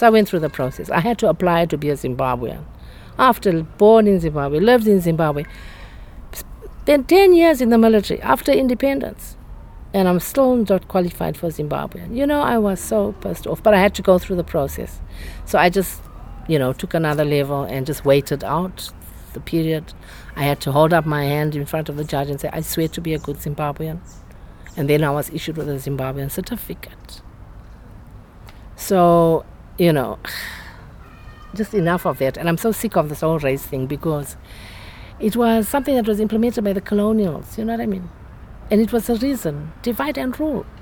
So I went through the process. I had to apply to be a Zimbabwean. After born in Zimbabwe, lived in Zimbabwe, spent 10 years in the military after independence, and I'm still not qualified for Zimbabwean. I was so pissed off, but I had to go through the process. So I just, took another level and just waited out the period. I had to hold up my hand in front of the judge and say, I swear to be a good Zimbabwean. And then I was issued with a Zimbabwean certificate. So, just enough of that. And I'm so sick of this whole race thing because it was something that was implemented by the colonials, you know what I mean? And it was a reason, divide and rule.